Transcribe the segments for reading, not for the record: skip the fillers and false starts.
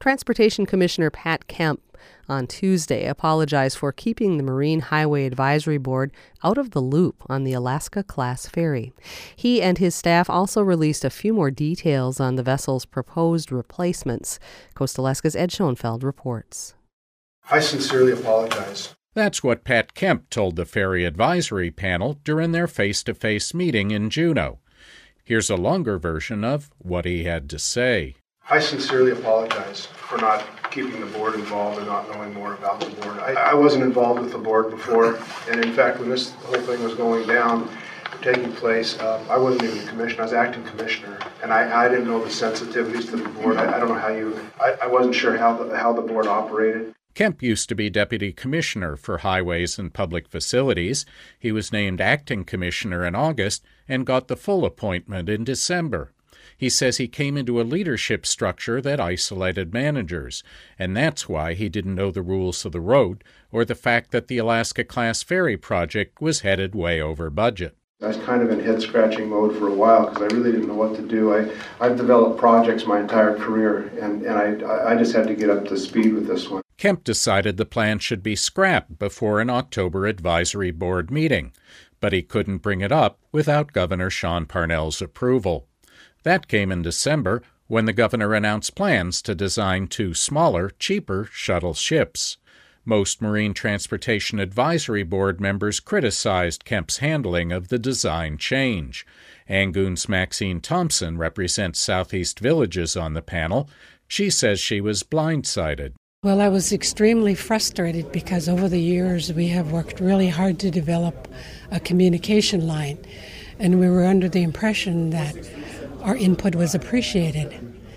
Transportation Commissioner Pat Kemp on Tuesday apologized for keeping the Marine Highway Advisory Board out of the loop on the Alaska-class ferry. He and his staff also released a few more details on the vessel's proposed replacements. Coast Alaska's Ed Schoenfeld reports. I sincerely apologize. That's what Pat Kemp told the Ferry Advisory Panel during their face-to-face meeting in Juneau. Here's a longer version of what he had to say. I sincerely apologize for not keeping the board involved and not knowing more about the board. I wasn't involved with the board before, and in fact, when this whole thing was going down, taking place, I wasn't even a commissioner. I was acting commissioner, and I didn't know the sensitivities to the board. I don't know how I wasn't sure how the board operated. Kemp used to be Deputy Commissioner for Highways and Public Facilities. He was named Acting Commissioner in August and got the full appointment in December. He says he came into a leadership structure that isolated managers, and that's why he didn't know the rules of the road or the fact that the Alaska-class ferry project was headed way over budget. I was kind of in head-scratching mode for a while because I really didn't know what to do. I've developed projects my entire career, and I just had to get up to speed with this one. Kemp decided the plan should be scrapped before an October advisory board meeting, but he couldn't bring it up without Governor Sean Parnell's approval. That came in December when the governor announced plans to design 2 smaller, cheaper shuttle ships. Most Marine Transportation Advisory Board members criticized Kemp's handling of the design change. Angoon's Maxine Thompson represents Southeast Villages on the panel. She says she was blindsided. Well, I was extremely frustrated because over the years we have worked really hard to develop a communication line, and we were under the impression that our input was appreciated.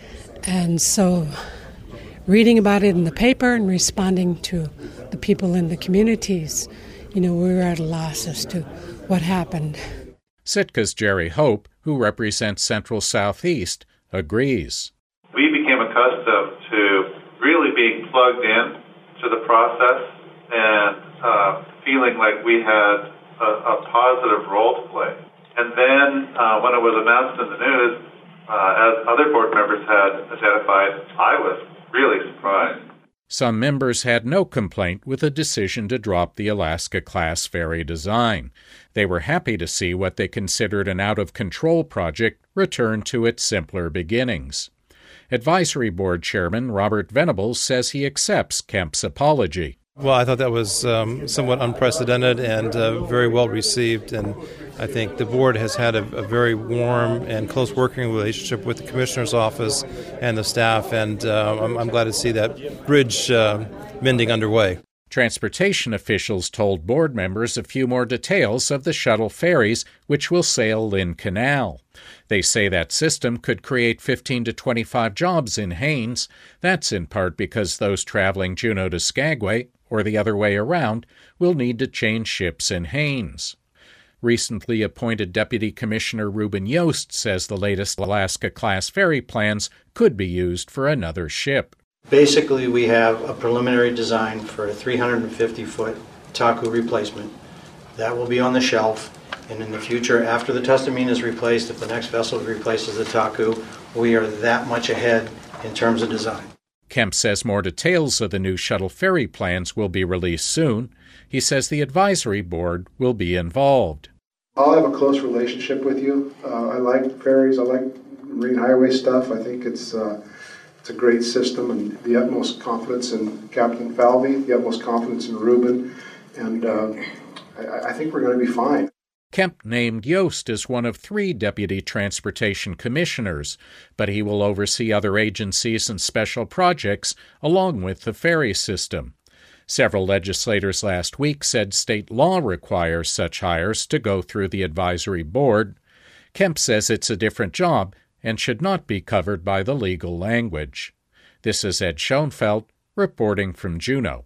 And so reading about it in the paper and responding to the people in the communities, we were at a loss as to what happened. Sitka's Jerry Hope, who represents Central Southeast, agrees. We became accustomed to really being plugged in to the process and feeling like we had a positive role to play. And then when it was announced in the news, as other board members had identified, I was really surprised. Some members had no complaint with the decision to drop the Alaska-class ferry design. They were happy to see what they considered an out-of-control project return to its simpler beginnings. Advisory Board Chairman Robert Venables says he accepts Kemp's apology. Well, I thought that was somewhat unprecedented and very well received, and I think the board has had a very warm and close working relationship with the Commissioner's office and the staff, and I'm glad to see that bridge mending underway. Transportation officials told board members a few more details of the shuttle ferries which will sail Lynn Canal. They say that system could create 15 to 25 jobs in Haines. That's in part because those traveling Juneau to Skagway, or the other way around, will need to change ships in Haines. Recently appointed Deputy Commissioner Ruben Yost says the latest Alaska-class ferry plans could be used for another ship. Basically, we have a preliminary design for a 350-foot Taku replacement. That will be on the shelf, and in the future, after the Tustamine is replaced, if the next vessel replaces the Taku, we are that much ahead in terms of design. Kemp says more details of the new shuttle ferry plans will be released soon. He says the advisory board will be involved. I'll have a close relationship with you. I like ferries. I like marine highway stuff. I think it's a great system, and the utmost confidence in Captain Falvey, the utmost confidence in Ruben, and I think we're going to be fine. Kemp named Yost as one of 3 deputy transportation commissioners, but he will oversee other agencies and special projects along with the ferry system. Several legislators last week said state law requires such hires to go through the advisory board. Kemp says it's a different job and should not be covered by the legal language. This is Ed Schoenfeld reporting from Juneau.